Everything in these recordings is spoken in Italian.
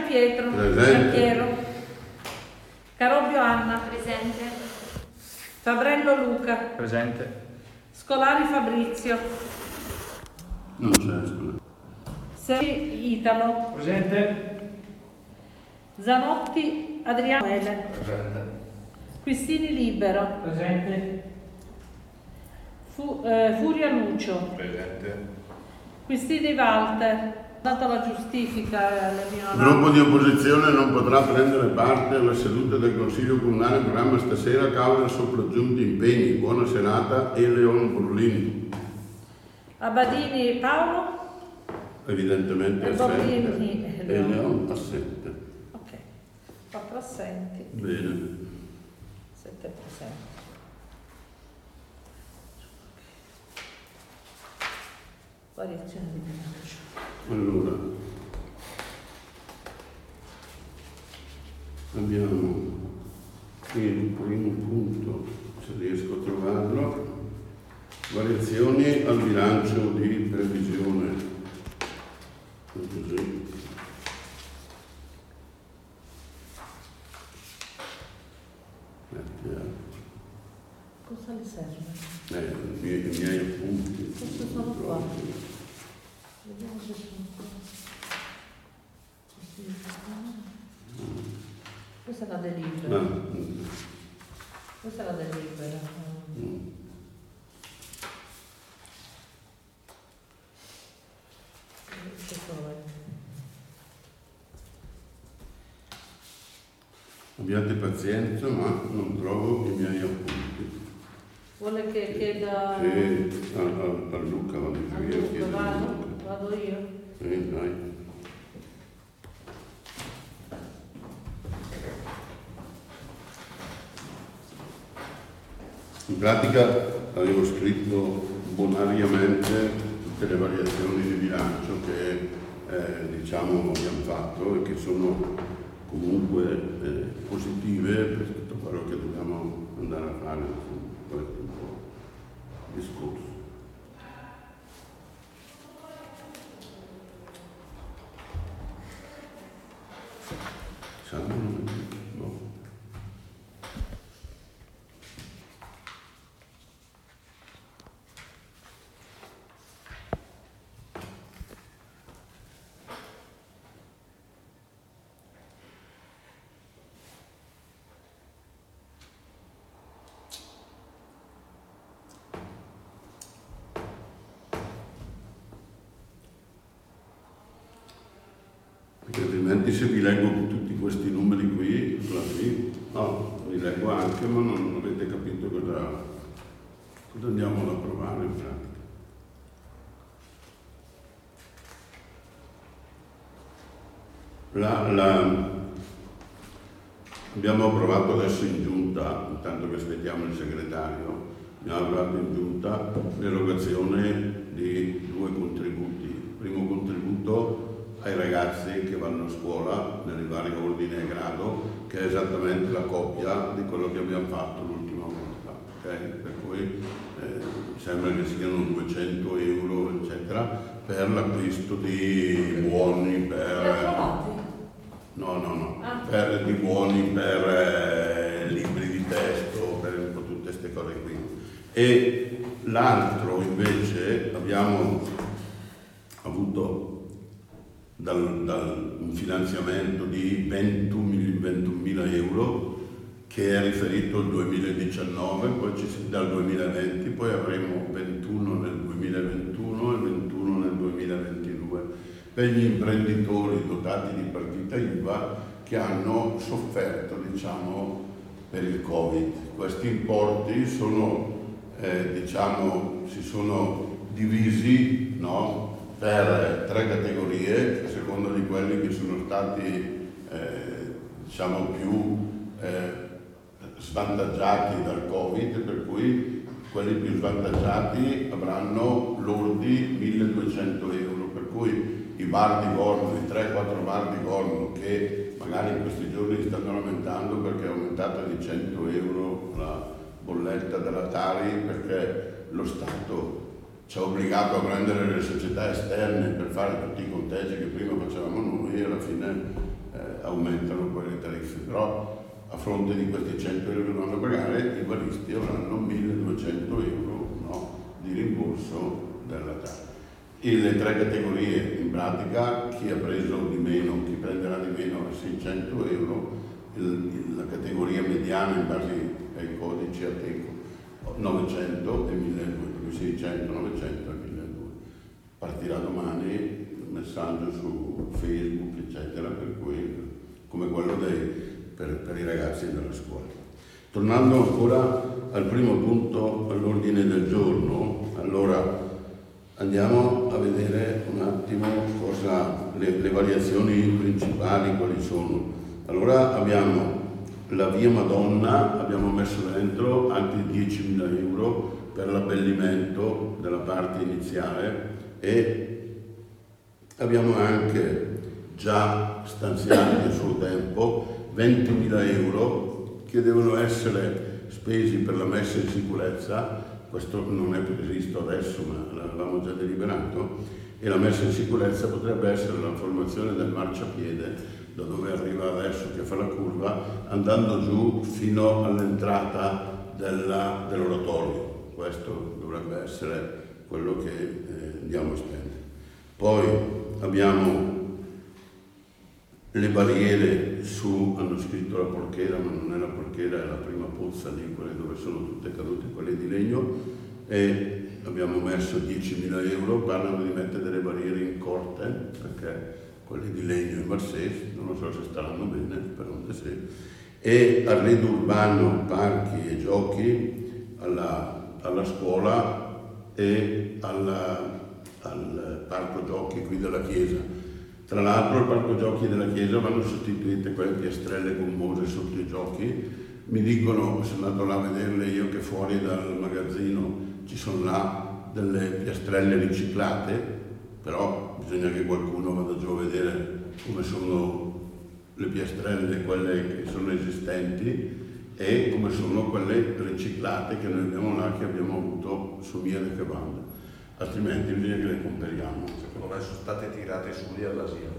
Pietro. Presente. Piero. Carobbio Anna. Presente. Fabrello Luca. Presente. Scolari Fabrizio. Non c'è, scusa. Seri Italo. Presente. Zanotti Adriano Ele. Presente. Quistini Libero. Presente. Furia Lucio. Presente. Quistini Walter. Dato la giustifica alle mie Il gruppo di opposizione non potrà prendere parte alla seduta del Consiglio Comunale in programma stasera a causa dei sopraggiunti impegni. Buona serata e Leon Burlini. Abadini Paolo. Evidentemente E assente. Burlini E Leon. Leon assente. Ok. 4 assenti. Bene. 7 presenti. Variazione di bilancio. Allora, abbiamo il primo punto, se riesco a trovarlo, variazioni al bilancio di previsione. Così. Cosa le serve? I miei appunti. Questi sono qua. Vediamo se sono qua. Questa è la delibera. Ah, Questa è la delibera. Che poi? abbiate pazienza, ma non trovo i miei appunti. Vuole che chieda A Luca vado a io. Luca, chiedo a vado? Luca. Vado io? Dai. In pratica avevo scritto bonariamente tutte le variazioni di bilancio che diciamo abbiamo fatto e che sono comunque positive per tutto quello che dobbiamo andare a fare su questo discorso. No. Perché altrimenti se vi leggo tutti questi numeri qui, no, li leggo anche, ma non avete capito cosa andiamo ad approvare in pratica. Abbiamo approvato adesso in giunta, intanto che aspettiamo il segretario, abbiamo approvato in giunta l'erogazione di 2 contributi. Il primo contributo ai ragazzi che vanno a scuola nelle varie ordini e grado, che è esattamente la copia di quello che abbiamo fatto l'ultima volta, okay? Per cui sembra che siano 200 euro eccetera per l'acquisto di buoni per di buoni per libri di testo, per un po' tutte queste cose qui. E l'altro invece abbiamo avuto un finanziamento di 21.000 euro che è riferito al 2019, poi dal 2020, poi avremo 21 nel 2021 e 21 nel 2022 per gli imprenditori dotati di partita IVA che hanno sofferto, diciamo, per il Covid. Questi importi sono, si sono divisi, no? Per 3 categorie, a seconda di quelli che sono stati diciamo più svantaggiati dal Covid, per cui quelli più svantaggiati avranno lordi 1.200 euro, per cui i bar di Gorno, i 3-4 bar di Gorno che magari in questi giorni stanno lamentando perché è aumentata di 100 euro la bolletta della Tari perché lo Stato ci ha obbligato a prendere le società esterne per fare tutti i conteggi che prima facevamo noi e alla fine aumentano poi le tariffe, però a fronte di questi 100 euro che dovranno pagare, i baristi avranno 1.200 euro, no, di rimborso della TARI. Le tre categorie, in pratica, chi ha preso di meno, chi prenderà di meno a 600 euro, la categoria mediana in base ai codici Ateco 900 e 1200, 600, 900 e 1200. Partirà domani il messaggio su Facebook, eccetera, per cui, come quello per i ragazzi della scuola. Tornando ancora al primo punto all'ordine del giorno, allora andiamo a vedere un attimo cosa le variazioni principali quali sono. Allora abbiamo la Via Madonna, abbiamo messo dentro anche 10.000 euro per l'abbellimento della parte iniziale e abbiamo anche già stanziati a suo tempo 20.000 euro che devono essere spesi per la messa in sicurezza. Questo non è previsto adesso, ma l'avevamo già deliberato, e la messa in sicurezza potrebbe essere la formazione del marciapiede, da dove arriva adesso che fa la curva, andando giù fino all'entrata dell'oratorio. Questo dovrebbe essere quello che andiamo a spendere. Poi abbiamo le barriere hanno scritto la porchera, ma non è la porchera, è la prima pozza lì, quelle dove sono tutte cadute, quelle di legno, e abbiamo messo 10.000 euro, parlano di mettere delle barriere in corte, perché quelle di legno in Marsese, non so se staranno bene, spero di sì, e arredo urbano, parchi e giochi alla scuola e al parco giochi qui della chiesa. Tra l'altro al parco giochi della chiesa vanno sostituite quelle piastrelle gommose sotto i giochi. Mi dicono, sono andato là a vederle io, che fuori dal magazzino ci sono là delle piastrelle riciclate, però bisogna che qualcuno vada giù a vedere come sono le piastrelle, quelle che sono esistenti, e come sono quelle riciclate che noi abbiamo là, che abbiamo avuto su Via de Cavallo. Altrimenti bisogna che le comperiamo. Secondo me sono state tirate su lì all'asilo,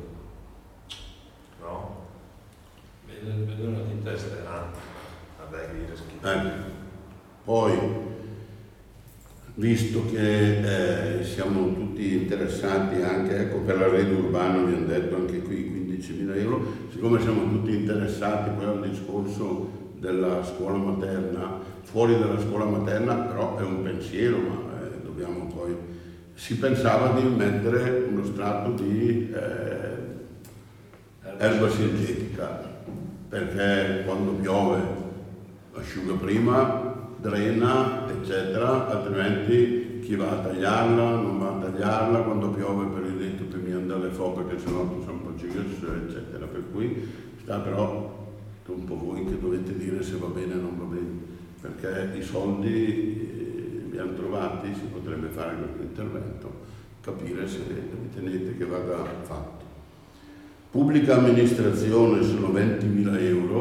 no? Vedono di testa. Vabbè, che dire schifo. Poi, visto che siamo tutti interessati anche, ecco, per l'arredo urbano vi hanno detto anche qui 15.000 euro, siccome siamo tutti interessati poi al discorso della scuola materna, fuori dalla scuola materna però è un pensiero, ma dobbiamo poi, si pensava di mettere uno strato di erba sintetica, perché quando piove asciuga prima, drena, eccetera, altrimenti chi va a tagliarla non va a tagliarla, quando piove per il detto che mi andare le foche, che sennò sono un po' eccetera, per cui sta però un po' voi che dovete dire se va bene o non va bene, perché i soldi li hanno trovati, si potrebbe fare questo intervento, capire se ritenete che vada fatto. Pubblica amministrazione sono 20.000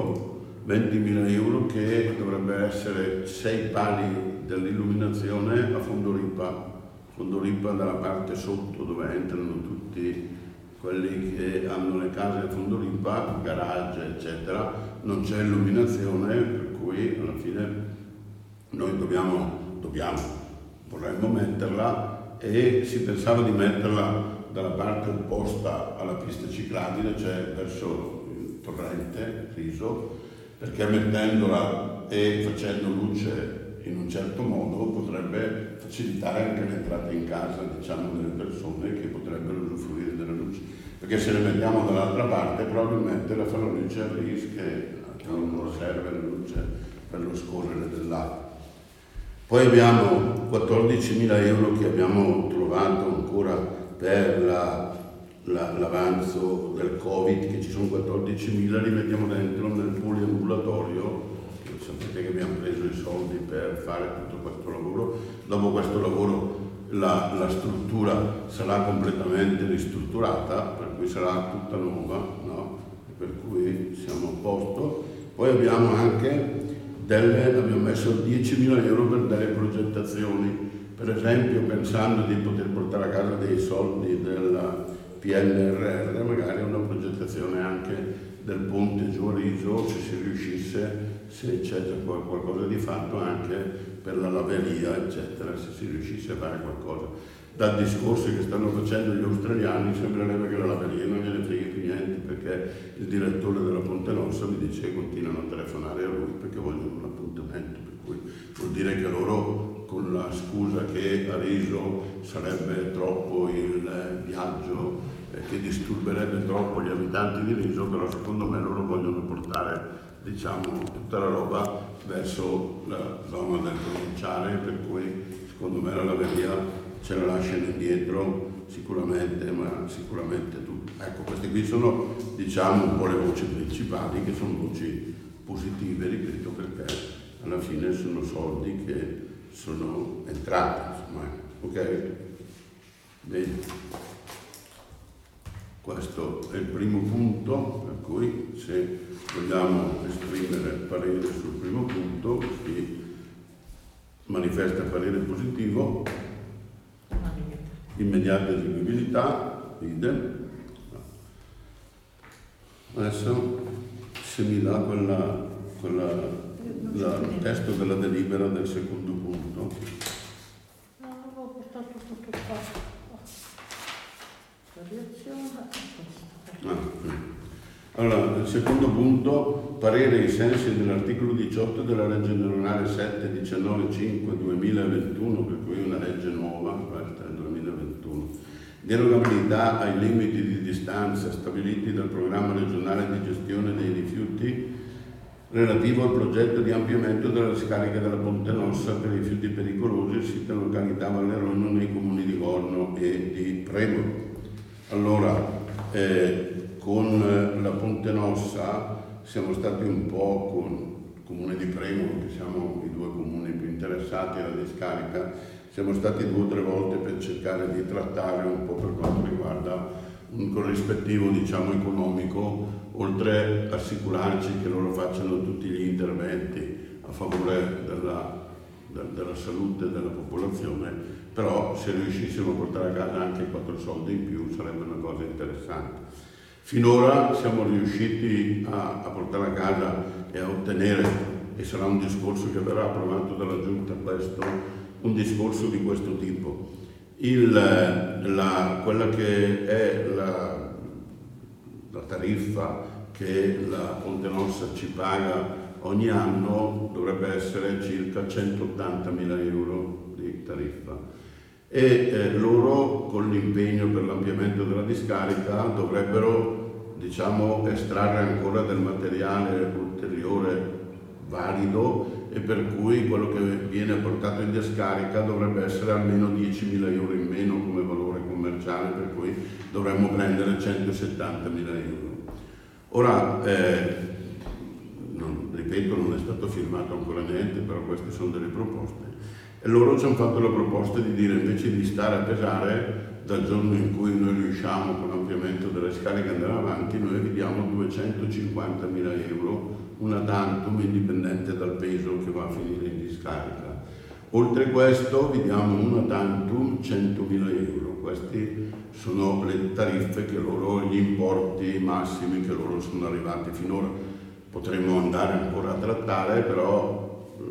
euro che dovrebbe essere 6 pali dell'illuminazione a fondo ripa dalla parte sotto dove entrano tutti quelli che hanno le case a fondo ripa, garage eccetera, non c'è illuminazione, per cui alla fine noi vorremmo metterla, e si pensava di metterla dalla parte opposta alla pista ciclabile, cioè verso il torrente Riso, perché mettendola e facendo luce in un certo modo potrebbe facilitare anche l'entrata in casa, diciamo, delle persone che potrebbero usufruire della luce, perché se le mettiamo dall'altra parte probabilmente la fa la luce a Riso, che non serve la luce per lo scorrere dell'acqua. Poi abbiamo 14.000 euro che abbiamo trovato ancora per l'avanzo del Covid, che ci sono 14.000, li mettiamo dentro nel poliambulatorio. Sapete che abbiamo preso i soldi per fare tutto questo lavoro. Dopo questo lavoro la struttura sarà completamente ristrutturata, per cui sarà tutta nuova, no? Per cui siamo a posto. Poi abbiamo anche abbiamo messo 10.000 euro per delle progettazioni, per esempio pensando di poter portare a casa dei soldi PNRR, magari una progettazione anche del ponte giù a Riso, se si riuscisse, se c'è già qualcosa di fatto anche per la laveria, eccetera, se si riuscisse a fare qualcosa. Dal discorso che stanno facendo gli australiani sembrerebbe che la laveria non gliene freghi più niente, perché il direttore della Ponte Nossa mi dice che continuano a telefonare a lui perché vogliono un appuntamento, per cui vuol dire che loro, con la scusa che a Riso sarebbe troppo il viaggio che disturberebbe troppo gli abitanti di Riso, però secondo me loro vogliono portare, diciamo, tutta la roba verso la zona del provinciale, per cui secondo me la laveria ce la lasciano indietro sicuramente, ma sicuramente tutto. Ecco, queste qui sono, diciamo, un po' le voci principali, che sono voci positive, ripeto, perché alla fine sono soldi che sono entrati, insomma, ok? Bene. Questo è il primo punto, per cui se vogliamo esprimere parere sul primo punto, si manifesta parere positivo, immediata eseguibilità, idem. Adesso se mi dà il testo della delibera del secondo punto. No, avevo portato tutto qua. Allora, il secondo punto, parere ai sensi dell'articolo 18 della legge generale 7.19.5/2021, per cui una legge nuova, questa è il 2021. Derogabilità ai limiti di distanza stabiliti dal programma regionale di gestione dei rifiuti relativo al progetto di ampliamento della discarica della Ponte Nossa per i rifiuti pericolosi, sita in località Vallerogno nei comuni di Gorno e di Premolo. Allora, con la Ponte Nossa siamo stati un po' con il comune di Premolo, che siamo i due comuni più interessati alla discarica, siamo stati 2 o 3 volte per cercare di trattare un po' per quanto riguarda un corrispettivo, diciamo, economico, oltre a assicurarci che loro facciano tutti gli interventi a favore della salute della popolazione, però se riuscissimo a portare a casa anche 4 soldi in più sarebbe una cosa interessante. Finora siamo riusciti a portare a casa e a ottenere, e sarà un discorso che verrà approvato dalla Giunta questo, un discorso di questo tipo. Quella che è la tariffa che la Ponte Nossa ci paga ogni anno dovrebbe essere circa 180.000 euro di tariffa. E loro, con l'impegno per l'ampliamento della discarica, dovrebbero, diciamo, estrarre ancora del materiale ulteriore valido, e per cui quello che viene portato in discarica dovrebbe essere almeno 10.000 euro in meno come valore commerciale, per cui dovremmo prendere 170.000 euro. Ora, ripeto, non è stato firmato ancora niente, però queste sono delle proposte. E loro ci hanno fatto la proposta di dire, invece di stare a pesare dal giorno in cui noi riusciamo con l'ampliamento delle scariche andare avanti, noi vi diamo 250.000 euro, una tantum, indipendente dal peso che va a finire in discarica. Oltre a questo vi diamo una tantum 100.000 euro. Queste sono le tariffe che loro, gli importi massimi che loro sono arrivati finora. Potremmo andare ancora a trattare, però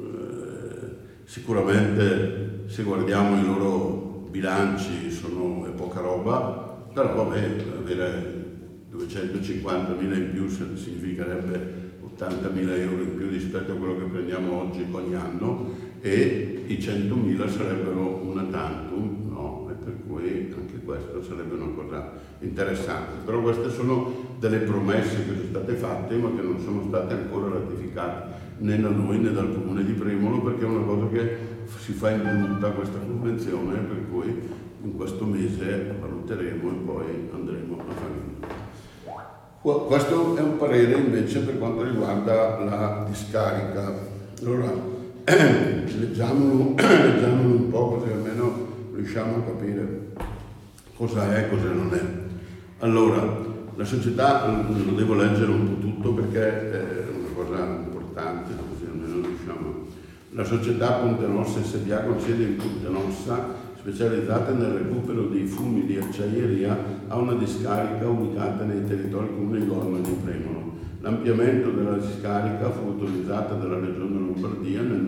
sicuramente se guardiamo i loro bilanci è poca roba, però vabbè, avere 250.000 in più significherebbe 80.000 euro in più rispetto a quello che prendiamo oggi ogni anno, e i 100.000 sarebbero una tantum, no? E per cui anche questo sarebbe una cosa interessante. Però queste sono delle promesse che sono state fatte ma che non sono state ancora ratificate né da noi né dal comune di Premolo, perché è una cosa che si fa in giunta questa convenzione, per cui in questo mese valuteremo e poi andremo a fare. Questo è un parere invece per quanto riguarda la discarica. Allora, leggiamolo un po', così almeno riusciamo a capire cosa è e cosa non è. Allora, la società, lo devo leggere un po' tutto perché è una cosa importante, così almeno riusciamo. La società Ponte Nossa SDA con sede in Ponte Nossa specializzate nel recupero dei fumi di acciaieria, a una discarica ubicata nei territori comuni di Gorno e di Premolo. L'ampliamento della discarica fu autorizzata dalla Regione Lombardia nel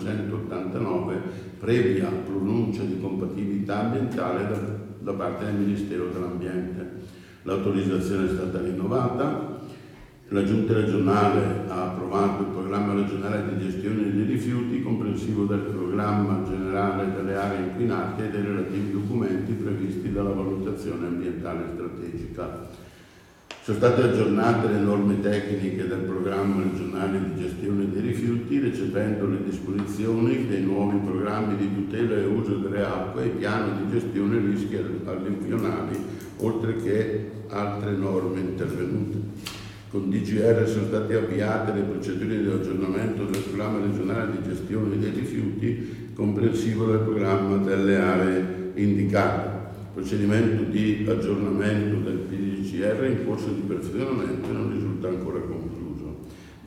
1989, previa pronuncia di compatibilità ambientale da parte del Ministero dell'Ambiente. L'autorizzazione è stata rinnovata. La Giunta regionale ha approvato il programma regionale di gestione dei rifiuti, comprensivo del programma generale delle aree inquinate e dei relativi documenti previsti dalla valutazione ambientale strategica. Sono state aggiornate le norme tecniche del programma regionale di gestione dei rifiuti, recependo le disposizioni dei nuovi programmi di tutela e uso delle acque e piano di gestione rischi alluvionali, oltre che altre norme intervenute. Con DGR sono state avviate le procedure di aggiornamento del programma regionale di gestione dei rifiuti, comprensivo del programma delle aree indicate. Procedimento di aggiornamento del PDGR in corso di perfezionamento e non risulta ancora concluso.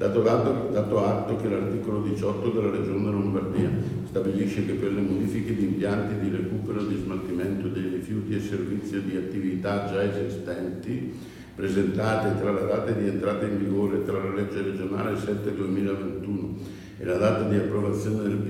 Dato atto che l'articolo 18 della Regione Lombardia stabilisce che per le modifiche di impianti di recupero e di smaltimento dei rifiuti e servizio di attività già esistenti, presentate tra la data di entrata in vigore tra la legge regionale 7/2021 e la data di approvazione del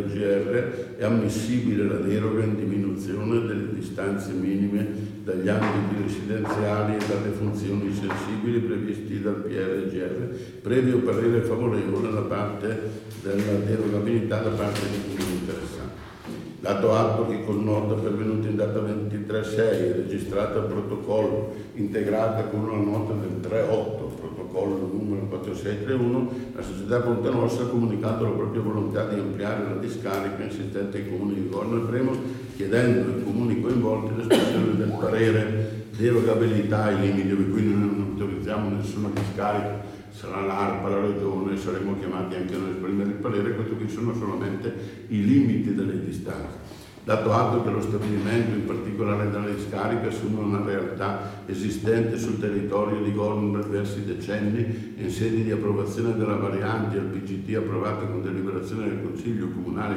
PRGR, è ammissibile la deroga in diminuzione delle distanze minime dagli ambiti residenziali e dalle funzioni sensibili previsti dal PRGR, previo parere favorevole da parte della derogabilità da parte dei comuni interessati. Dato atto che con nota pervenuta in data 23/6 è registrata il protocollo integrata con una nota del 3/8, protocollo numero 4631, la società Ponte Rossa ha comunicato la propria volontà di ampliare la discarica insistente ai comuni di Gorno e Premolo, chiedendo ai comuni coinvolti l'espressione del parere derogabilità ai limiti, per cui noi non autorizziamo nessuna discarica. Sarà l'ARPA, la Regione, saremo chiamati anche noi a esprimere il parere, questo qui sono solamente i limiti delle distanze. Dato atto che lo stabilimento, in particolare della discarica, assume una realtà esistente sul territorio di Gorno da diversi decenni, in sede di approvazione della variante al PGT approvata con deliberazione del Consiglio Comunale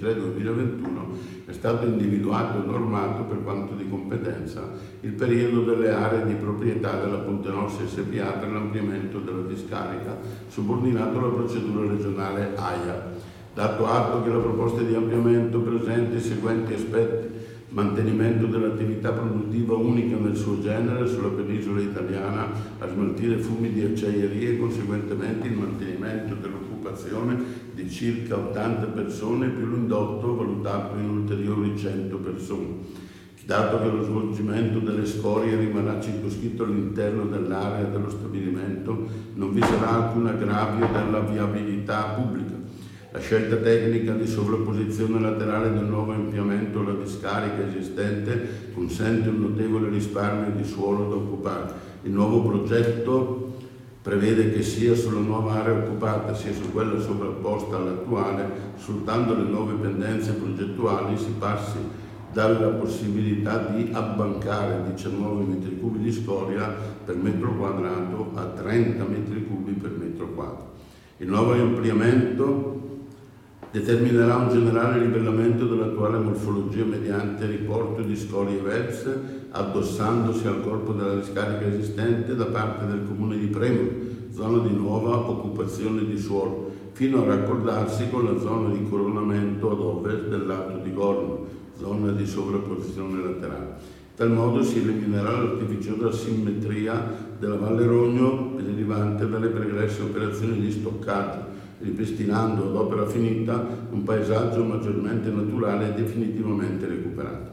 15/3/2021, è stato individuato e normato, per quanto di competenza, il periodo delle aree di proprietà della Ponte Rossa SpA per l'ampliamento della discarica, subordinato alla procedura regionale AIA. Dato atto che la proposta di ampliamento presenta i seguenti aspetti: mantenimento dell'attività produttiva unica nel suo genere sulla penisola italiana a smaltire fumi di acciaierie e conseguentemente il mantenimento dell'occupazione di circa 80 persone più l'indotto valutato in ulteriori 100 persone. Dato che lo svolgimento delle scorie rimarrà circoscritto all'interno dell'area dello stabilimento, non vi sarà alcun aggravio della viabilità pubblica. La scelta tecnica di sovrapposizione laterale del nuovo ampliamento alla discarica esistente consente un notevole risparmio di suolo da occupare. Il nuovo progetto prevede che sia sulla nuova area occupata sia su quella sovrapposta all'attuale, sfruttando le nuove pendenze progettuali, si passi dalla possibilità di abbancare 19 metri cubi di scoria per metro quadrato a 30 metri cubi per metro quadro. Il nuovo ampliamento determinerà un generale livellamento dell'attuale morfologia mediante riporto di scorie verse, addossandosi al corpo della discarica esistente da parte del comune di Premolo, zona di nuova occupazione di suolo, fino a raccordarsi con la zona di coronamento ad ovest del lato di Gorno, zona di sovrapposizione laterale. In tal modo si eliminerà l'artificiosa asimmetria della Valle Rogno derivante dalle pregresse operazioni di stoccaggio, ripristinando ad opera finita un paesaggio maggiormente naturale e definitivamente recuperato.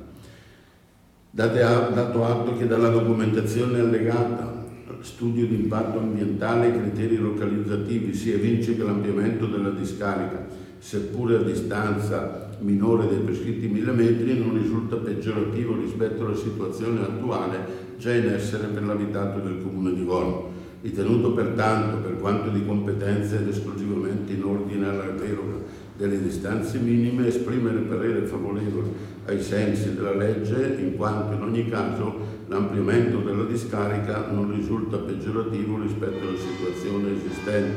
Dato atto che dalla documentazione allegata, studio di impatto ambientale e criteri localizzativi, si evince che l'ampliamento della discarica, seppure a distanza minore dei prescritti 1000 metri, non risulta peggiorativo rispetto alla situazione attuale già in essere per l'abitato del comune di Gorno. Ritenuto pertanto, per quanto di competenza ed esclusivamente in ordine alla deroga delle distanze minime, esprimere parere favorevole ai sensi della legge, in quanto in ogni caso l'ampliamento della discarica non risulta peggiorativo rispetto alla situazione esistente,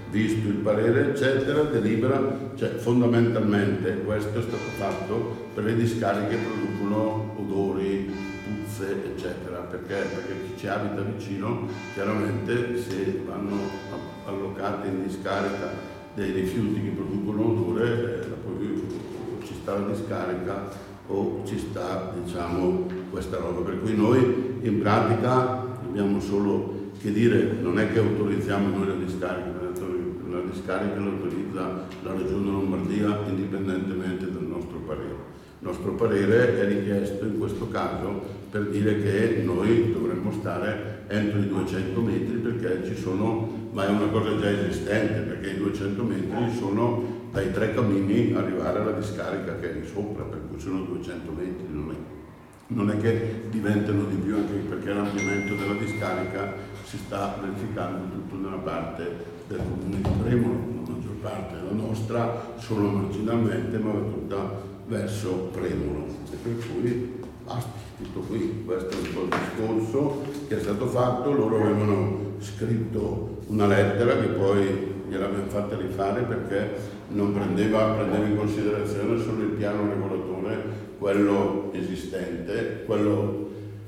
visto il parere eccetera, delibera, cioè fondamentalmente questo è stato fatto per le discariche che producono odori, puzze eccetera, perché chi ci abita vicino chiaramente se vanno allocate in discarica dei rifiuti che producono odore, poi ci sta la discarica o ci sta diciamo questa roba, per cui noi in pratica dobbiamo solo che dire, non è che autorizziamo noi la discarica la autorizza la Regione Lombardia indipendentemente dal nostro parere. Il nostro parere è richiesto in questo caso per dire che noi dovremmo stare entro i 200 metri perché ci sono, ma è una cosa già esistente, perché i 200 metri sono dai 3 camini arrivare alla discarica che è di sopra, per cui sono 200 metri, non è che diventano di più, anche perché l'ampliamento della discarica si sta verificando tutto nella parte del comune di Premolo, la maggior parte è la nostra, solo marginalmente, ma va tutta verso Premolo, e per cui basta, tutto qui. Questo è un po' il discorso che è stato fatto. Loro avevano scritto una lettera che poi gliel'abbiamo fatta rifare perché non prendeva in considerazione solo il piano regolatore, quello esistente, quello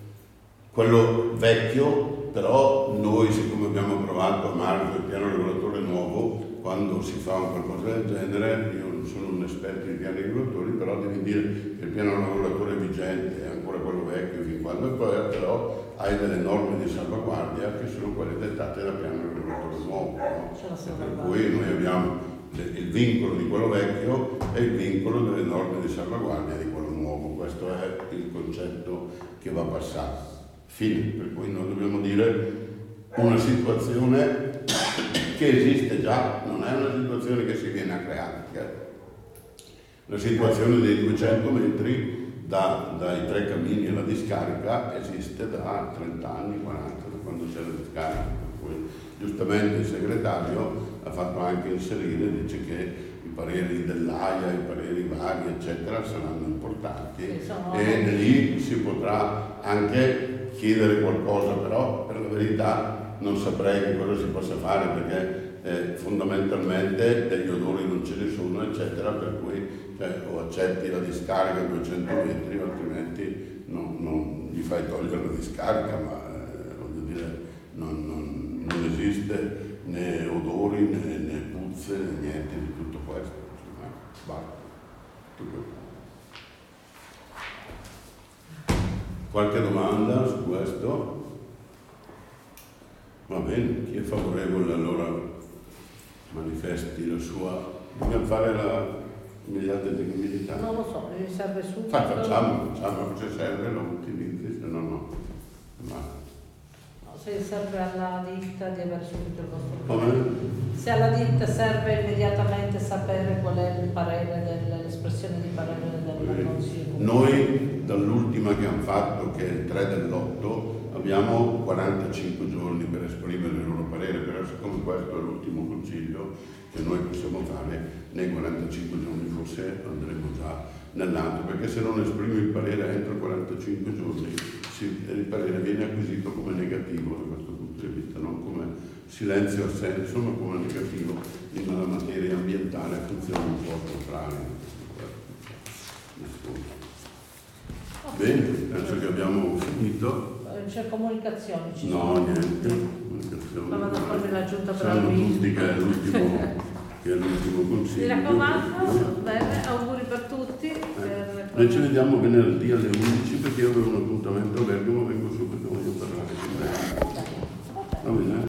vecchio, però noi siccome abbiamo approvato a marzo il piano regolatore nuovo, quando si fa un qualcosa del genere, io non sono un esperto di piani regolatori, però devi dire che il piano regolatore vigente è ancora quello vecchio fin quando è poi, però hai delle norme di salvaguardia che sono quelle dettate dal piano regolatore nuovo, no? Per cui noi abbiamo il vincolo di quello vecchio e il vincolo delle norme di salvaguardia di quello nuovo. Questo è il concetto che va passato. Fine. Per cui noi dobbiamo dire una situazione che esiste già, non è una situazione che si viene a creare. La situazione dei 200 metri dai 3 camini alla discarica esiste da 30 anni, 40, da quando c'è la discarica. Per cui giustamente il segretario ha fatto anche inserire, dice che i pareri dell'AIA, i pareri vari eccetera saranno importanti e lì si potrà anche chiedere qualcosa, però per la verità non saprei che cosa si possa fare perché fondamentalmente degli odori non ce ne sono eccetera, per cui o accetti la discarica a 200 metri o altrimenti non gli fai togliere la discarica, ma voglio dire non esiste né odori né puzze né niente di tutto questo, basta. Qualche domanda su questo? Va bene, chi è favorevole allora manifesti la sua. Dobbiamo fare la immediata disponibilità? Non lo so, mi serve subito. Facciamo, se serve lo utilizzi, se no no. Ma se serve alla ditta di avere subito il vostro come? parere. Se alla ditta serve immediatamente sapere qual è il parere l'espressione di parere del Consiglio. Noi dall'ultima che hanno fatto, che è il 3 dell'8, abbiamo 45 giorni per esprimere il loro parere, però siccome questo è l'ultimo consiglio che noi possiamo fare, nei 45 giorni forse andremo già nell'altro, perché se non esprimi il parere entro 45 giorni il parere viene acquisito come negativo da questo punto di vista, non come silenzio assenso, ma come negativo in una materia ambientale funziona un po' al contrario. Bene, penso che abbiamo finito. C'è comunicazioni? No, niente. Comunicazioni. Ma vado a farmi la giunta per sanno tutti che è l'ultimo consiglio. Mi raccomando, bene, auguri per tutti. Noi ci vediamo venerdì alle 11 perché io avevo un appuntamento a Bergamo, vengo subito, voglio parlare con lei. Va bene?